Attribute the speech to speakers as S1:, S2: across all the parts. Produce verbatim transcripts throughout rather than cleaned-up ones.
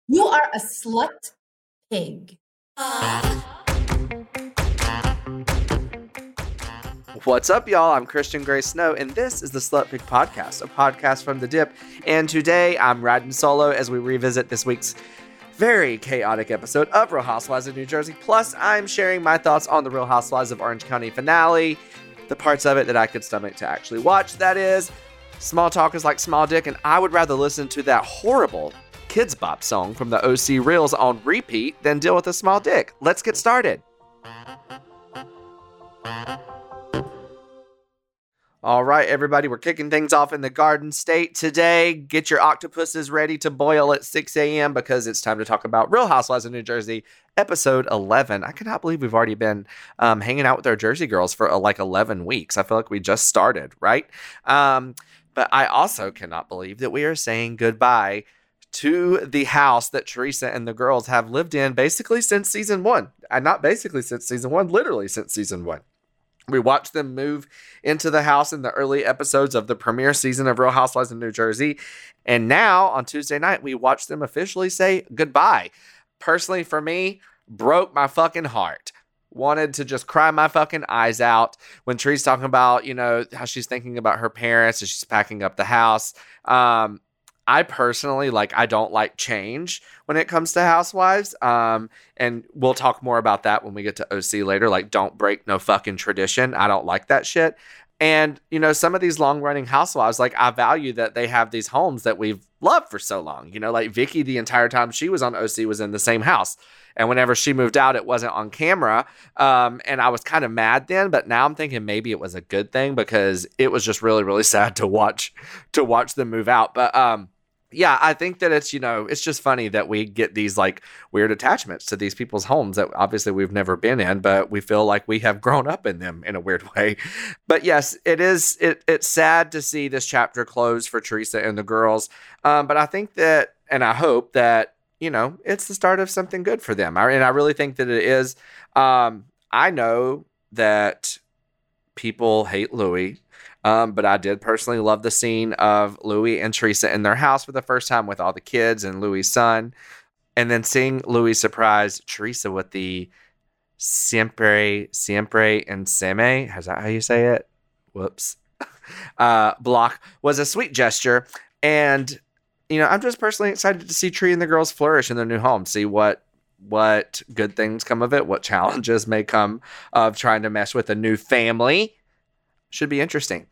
S1: You are a slut pig.
S2: What's up, y'all? I'm Christian Gray Snow, and this is the Slut Pig Podcast, a podcast from The Dip. And today, I'm riding solo as we revisit this week's very chaotic episode of Real Housewives of New Jersey. Plus, I'm sharing my thoughts on the Real Housewives of Orange County finale, the parts of it that I could stomach to actually watch, that is. Small talk is like small dick, and I would rather listen to that horrible Kids Bop song from the O C Reels on repeat than deal with a small dick. Let's get started. All right, everybody, we're kicking things off in the Garden State today. Get your octopuses ready to boil at six a.m. because it's time to talk about Real Housewives of New Jersey, episode eleven. I cannot believe we've already been um, hanging out with our Jersey girls for uh, like eleven weeks. I feel like we just started, right? Um, but I also cannot believe that we are saying goodbye to the house that Teresa and the girls have lived in basically since season one. And not basically since season one, literally since season one. We watched them move into the house in the early episodes of the premiere season of Real Housewives of New Jersey. And now, on Tuesday night, we watched them officially say goodbye. Personally, for me, broke my fucking heart. Wanted to just cry my fucking eyes out when Teresa's talking about, you know, how she's thinking about her parents as she's packing up the house. Um, I personally, like, I don't like change when it comes to housewives. Um, and we'll talk more about that when we get to O C later. Like, don't break no fucking tradition. I don't like that shit. And, you know, some of these long-running housewives, like, I value that they have these homes that we've loved for so long. You know, like, Vicky, the entire time she was on O C, was in the same house. And whenever she moved out, it wasn't on camera. Um, and I was kind of mad then, but now I'm thinking maybe it was a good thing because it was just really, really sad to watch, to watch them move out. But, um, yeah, I think that it's, you know, it's just funny that we get these like weird attachments to these people's homes that obviously we've never been in, but we feel like we have grown up in them in a weird way. But yes, it is, it, it's sad to see this chapter close for Teresa and the girls. Um, but I think that, and I hope that, you know, it's the start of something good for them. I, and I really think that it is. Um, I know that people hate Louis. Um, but I did personally love the scene of Louis and Teresa in their house for the first time with all the kids and Louis' son. And then seeing Louis surprise Teresa with the siempre, siempre insieme. Is that how you say it? Whoops. uh, block was a sweet gesture. And, you know, I'm just personally excited to see Tree and the girls flourish in their new home. See what what good things come of it. What challenges may come of trying to mesh with a new family. Should be interesting.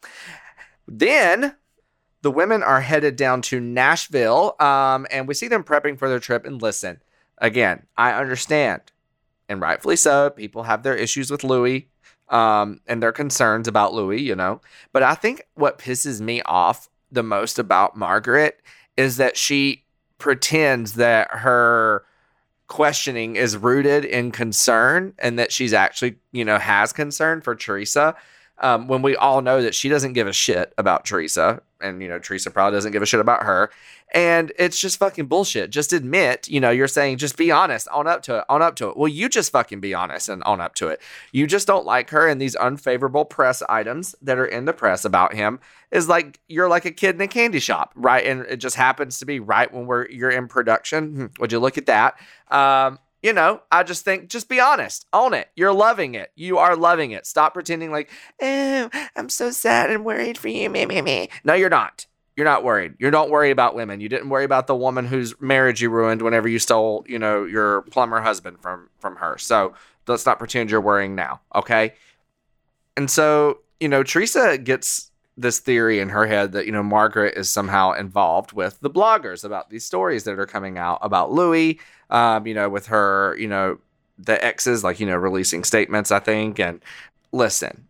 S2: Then the women are headed down to Nashville, um, and we see them prepping for their trip. And listen, again, I understand, and rightfully so, people have their issues with Louis um, and their concerns about Louis, you know. But I think what pisses me off the most about Margaret is that she pretends that her questioning is rooted in concern and that she's actually, you know, has concern for Teresa. Um, when we all know that she doesn't give a shit about Teresa, and, you know, Teresa probably doesn't give a shit about her, and it's just fucking bullshit. Just admit, you know, you're saying, just be honest, own up to it, own up to it. Well, you just fucking be honest and own up to it. You just don't like her, and these unfavorable press items that are in the press about him is like, you're like a kid in a candy shop, right? And it just happens to be right when we're, you're in production. Would you look at that? Um, You know, I just think, just be honest. Own it. You're loving it. You are loving it. Stop pretending like, oh, I'm so sad and worried for you. Me, me, me. No, you're not. You're not worried. You don't worry about women. You didn't worry about the woman whose marriage you ruined whenever you stole, you know, your plumber husband from, from her. So let's not pretend you're worrying now. Okay. And so, you know, Teresa gets this theory in her head that, you know, Margaret is somehow involved with the bloggers about these stories that are coming out about Louis. Um, you know, with her, you know, the exes, like, you know, releasing statements, I think. And listen,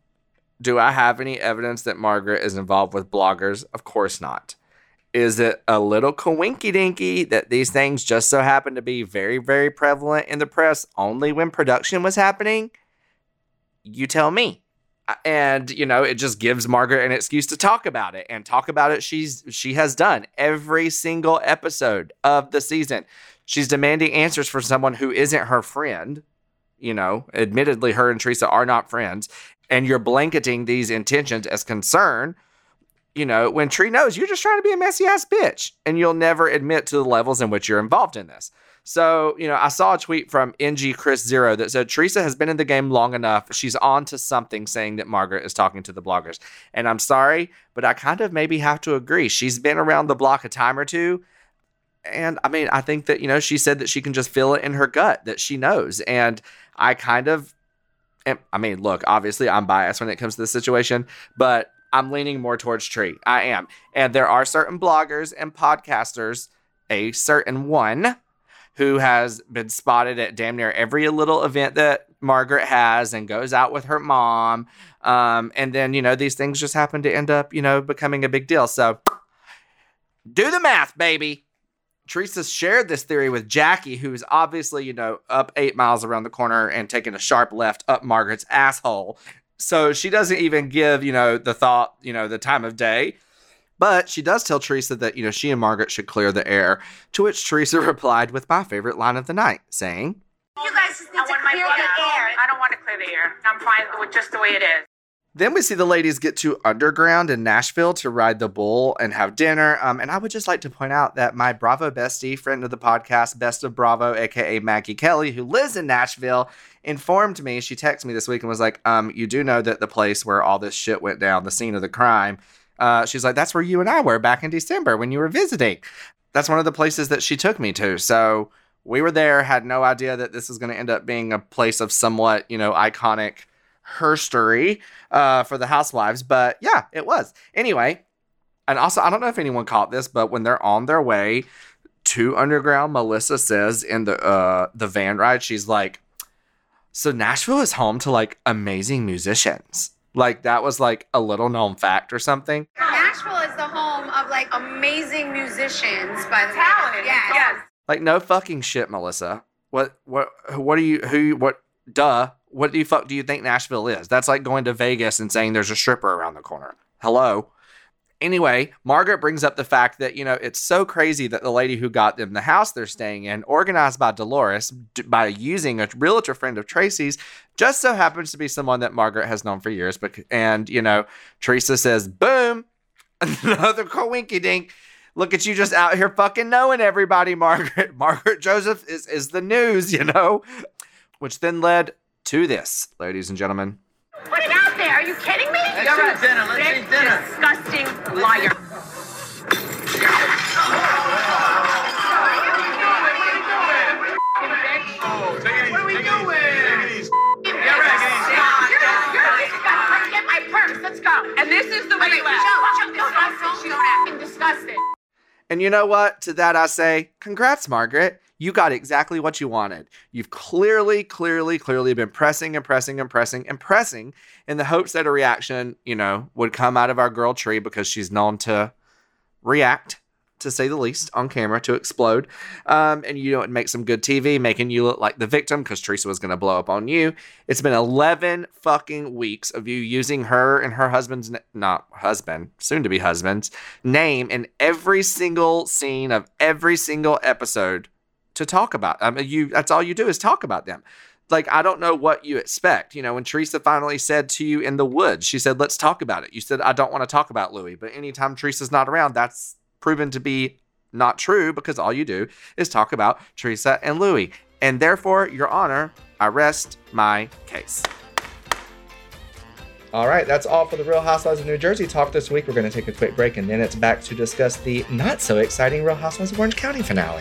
S2: do I have any evidence that Margaret is involved with bloggers? Of course not. Is it a little coinky-dinky that these things just so happen to be very, very prevalent in the press only when production was happening? You tell me. And, you know, it just gives Margaret an excuse to talk about it, and talk about it. She's, she has done every single episode of the season. She's demanding answers from someone who isn't her friend. You know, admittedly, her and Teresa are not friends. And you're blanketing these intentions as concern. you know, when Tree knows you're just trying to be a messy ass bitch and you'll never admit to the levels in which you're involved in this. So, you know, I saw a tweet from N G Chris Zero that said, Teresa has been in the game long enough. She's on to something, saying that Margaret is talking to the bloggers. And I'm sorry, but I kind of maybe have to agree. She's been around the block a time or two. And I mean, I think that, you know, she said that she can just feel it in her gut, that she knows. And I kind of, am, I mean, look, obviously I'm biased when it comes to this situation, but I'm leaning more towards Tree. I am. And there are certain bloggers and podcasters, a certain one, who has been spotted at damn near every little event that Margaret has and goes out with her mom. Um, and then, you know, these things just happen to end up, you know, becoming a big deal. So do the math, baby. Teresa shared this theory with Jackie, who's obviously, you know, up eight miles around the corner and taking a sharp left up Margaret's asshole. So she doesn't even give, you know, the thought, you know, the time of day. But she does tell Teresa that, you know, she and Margaret should clear the air, to which Teresa replied with my favorite line of the night, saying,
S3: You guys just need to clear the air. I don't want to clear the air. I'm fine with just the way it is.
S2: Then we see the ladies get to Underground in Nashville to ride the bull and have dinner. Um, and I would just like to point out that my Bravo bestie, friend of the podcast, Best of Bravo, a k a. Maggie Kelly, who lives in Nashville, informed me, she texted me this week and was like, um, you do know that the place where all this shit went down, the scene of the crime, Uh, she's like, that's where you and I were back in December when you were visiting. That's one of the places that she took me to. So we were there, had no idea that this was going to end up being a place of somewhat, you know, iconic herstory uh, for the housewives. But yeah, it was. Anyway, and also, I don't know if anyone caught this, but when they're on their way to Underground, Melissa says in the uh, the van ride, she's like, so Nashville is home to like amazing musicians. Like, that was, like, a little known fact or something.
S4: Nashville is the home of, like, amazing musicians, by the
S3: Talented.
S4: way. Yes.
S3: Yes.
S2: Like, no fucking shit, Melissa. What, what, what do you, who, what, duh, what do you fuck do you think Nashville is? That's like going to Vegas and saying there's a stripper around the corner. Hello? Anyway, Margaret brings up the fact that, you know, it's so crazy that the lady who got them the house they're staying in, organized by Dolores d- by using a realtor friend of Tracy's, just so happens to be someone that Margaret has known for years. But and, you know, Teresa says, boom, another coinky dink. Look at you just out here fucking knowing everybody, Margaret. Margaret Joseph is, is the news, you know, which then led to this, ladies and gentlemen.
S3: Put it out there. Are you kidding me?
S5: Let's
S3: You're
S5: eat dinner. Let's
S3: sick,
S5: eat dinner.
S3: disgusting liar.
S5: What are we doing?
S3: You're a sick. You're, you're disgusting. Get my purse. Let's go. And this is the way you act. She's disgusting. She's acting disgusting.
S2: And you know what? To that I say, congrats, Margaret. You got exactly what you wanted. You've clearly, clearly, clearly been pressing and pressing and pressing and pressing in the hopes that a reaction, you know, would come out of our girl Tree, because she's known to react, to say the least, on camera, to explode. Um, and you know, it makes some good T V, making you look like the victim, because Teresa was going to blow up on you. It's been eleven fucking weeks of you using her and her husband's, not husband, soon to be husband's, name in every single scene of every single episode to talk about. I mean, you, that's all you do is talk about them. Like, I don't know what you expect. You know, when Teresa finally said to you in the woods, she said, let's talk about it. You said, I don't want to talk about Louis. But anytime Teresa's not around, that's proven to be not true, because all you do is talk about Teresa and Louis. And therefore, Your Honor, I rest my case. All right, that's all for the Real Housewives of New Jersey talk this week. We're going to take a quick break, and then it's back to discuss the not so exciting Real Housewives of Orange County finale.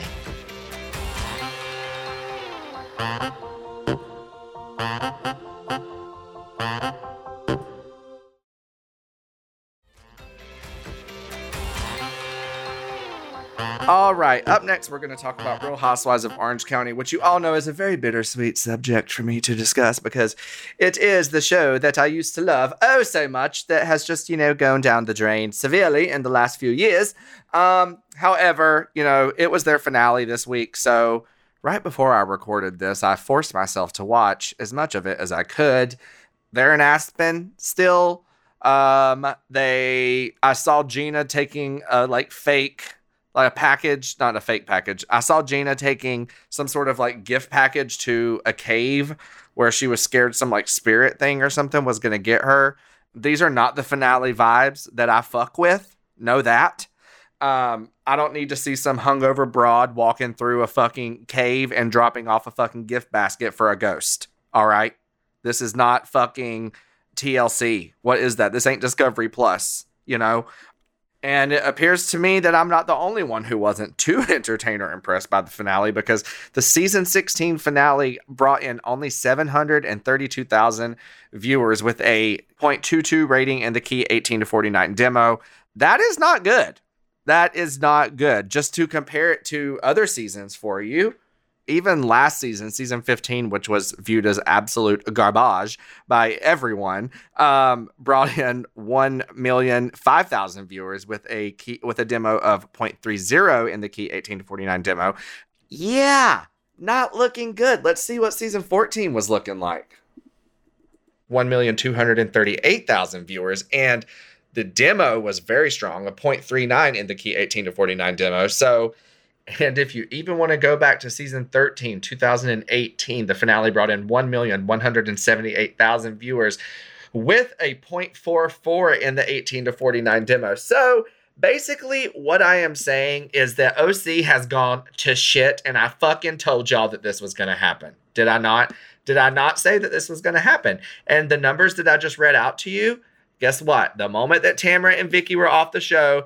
S2: All right, up next, we're going to talk about Real Housewives of Orange County, which you all know is a very bittersweet subject for me to discuss, because it is the show that I used to love oh so much that has just, you know, gone down the drain severely in the last few years. Um, however, you know, it was their finale this week, so right before I recorded this, I forced myself to watch as much of it as I could. They're in Aspen still. Um, they, I saw Gina taking a like fake, like a package, not a fake package. I saw Gina taking some sort of like gift package to a cave where she was scared some like spirit thing or something was going to get her. These are not the finale vibes that I fuck with. Know that. Um, I don't need to see some hungover broad walking through a fucking cave and dropping off a fucking gift basket for a ghost. All right? This is not fucking T L C. What is that? This ain't Discovery Plus, you know? And it appears to me that I'm not the only one who wasn't too entertained or impressed by the finale, because the season sixteen finale brought in only seven hundred thirty-two thousand viewers with a point two two rating in the key eighteen to forty-nine demo. That is not good. That is not good. Just to compare it to other seasons for you, even last season, season fifteen, which was viewed as absolute garbage by everyone, um, brought in one million five thousand viewers with a key, with a demo of point three zero in the key eighteen to forty-nine demo. Yeah, not looking good. Let's see what season fourteen was looking like. one million two hundred thirty-eight thousand viewers, and the demo was very strong, a point three nine in the key eighteen to forty-nine demo. So, and if you even want to go back to season thirteen, two thousand eighteen, the finale brought in one million one hundred seventy-eight thousand viewers with a point four four in the eighteen to forty-nine demo. So basically what I am saying is that O C has gone to shit, and I fucking told y'all that this was going to happen. Did I not? Did I not say that this was going to happen? And the numbers that I just read out to you, guess what? The moment that Tamara and Vicky were off the show,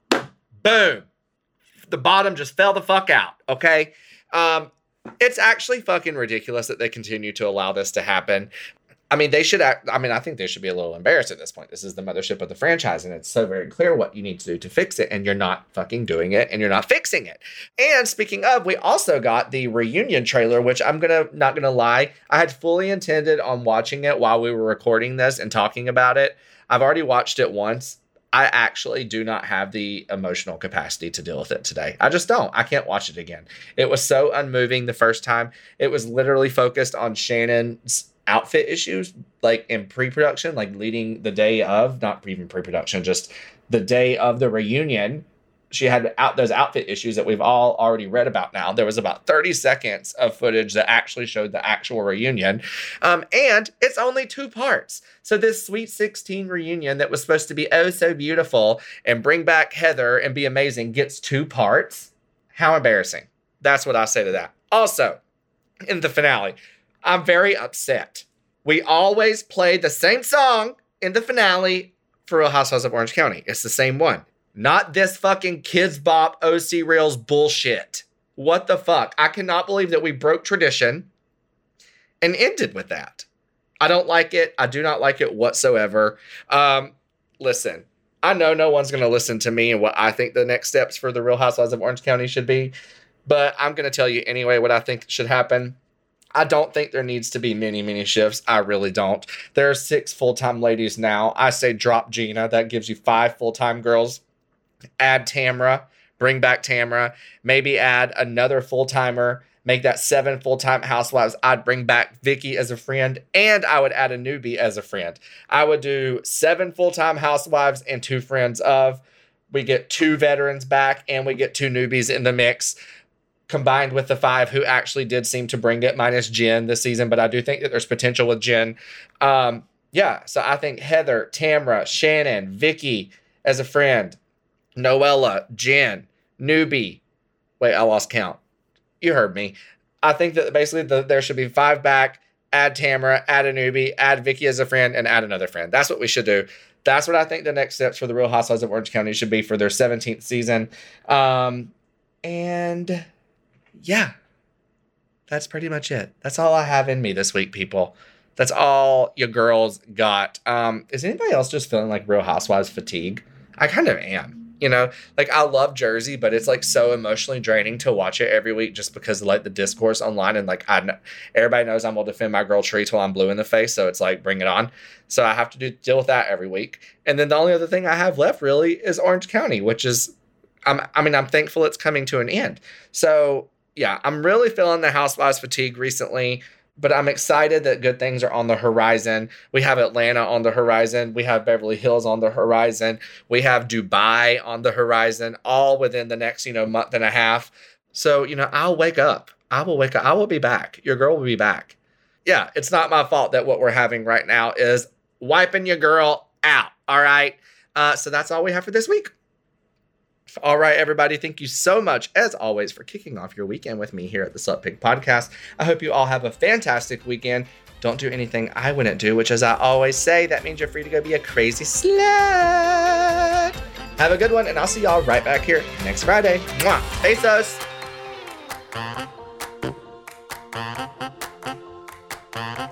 S2: boom, the bottom just fell the fuck out, okay? Um, it's actually fucking ridiculous that they continue to allow this to happen. I mean, they should act, I mean, I think they should be a little embarrassed at this point. This is the mothership of the franchise, and it's so very clear what you need to do to fix it, and you're not fucking doing it, and you're not fixing it. And speaking of, we also got the reunion trailer, which I'm gonna, not gonna lie, I had fully intended on watching it while we were recording this and talking about it. I've already watched it once. I actually do not have the emotional capacity to deal with it today. I just don't. I can't watch it again. It was so unmoving the first time. It was literally focused on Shannon's outfit issues, like in pre-production, like leading the day of, not even pre-production, just the day of the reunion. She had out those outfit issues that we've all already read about now. There was about thirty seconds of footage that actually showed the actual reunion. Um, and it's only two parts. So this Sweet sixteen reunion that was supposed to be oh so beautiful and bring back Heather and be amazing gets two parts. How embarrassing. That's what I say to that. Also, in the finale, I'm very upset. We always play the same song in the finale for Real Housewives of Orange County. It's the same one. Not this fucking Kids Bop O C Reels bullshit. What the fuck? I cannot believe that we broke tradition and ended with that. I don't like it. I do not like it whatsoever. Um, listen, I know no one's going to listen to me and what I think the next steps for the Real Housewives of Orange County should be, but I'm going to tell you anyway what I think should happen. I don't think there needs to be many, many shifts. I really don't. There are six full-time ladies now. I say drop Gina. That gives you five full-time girls. Add Tamara. Bring back Tamara. Maybe add another full-timer. Make that seven full-time housewives. I'd bring back Vicky as a friend, and I would add a newbie as a friend. I would do seven full-time housewives and two friends of. We get two veterans back, and we get two newbies in the mix, combined with the five who actually did seem to bring it, minus Jen this season. But I do think that there's potential with Jen. Um, yeah, so I think Heather, Tamara, Shannon, Vicky as a friend, Noella, Jen, newbie. Wait, I lost count. You heard me. I think that basically the, there should be five back, add Tamara, add a newbie, add Vicky as a friend, and add another friend. That's what we should do. That's what I think the next steps for the Real Housewives of Orange County should be for their seventeenth season. Um, and... yeah, that's pretty much it. That's all I have in me this week, people. That's all your girls got. Um, is anybody else just feeling like Real Housewives fatigue? I kind of am. You know, like I love Jersey, but it's like so emotionally draining to watch it every week just because of like the discourse online. And like, I know, everybody knows I'm going to defend my girl Tree till I'm blue in the face. So it's like, bring it on. So I have to do, deal with that every week. And then the only other thing I have left really is Orange County, which is, I'm, I mean, I'm thankful it's coming to an end. So yeah, I'm really feeling the Housewives fatigue recently, but I'm excited that good things are on the horizon. We have Atlanta on the horizon. We have Beverly Hills on the horizon. We have Dubai on the horizon, all within the next, you know, month and a half. So, you know, I'll wake up. I will wake up. I will be back. Your girl will be back. Yeah, it's not my fault that what we're having right now is wiping your girl out. All right. Uh, so that's all we have for this week. All right, everybody. Thank you so much, as always, for kicking off your weekend with me here at the Slut Pig Podcast. I hope you all have a fantastic weekend. Don't do anything I wouldn't do, which, as I always say, that means you're free to go be a crazy slut. Have a good one, and I'll see y'all right back here next Friday. Mwah. Besos.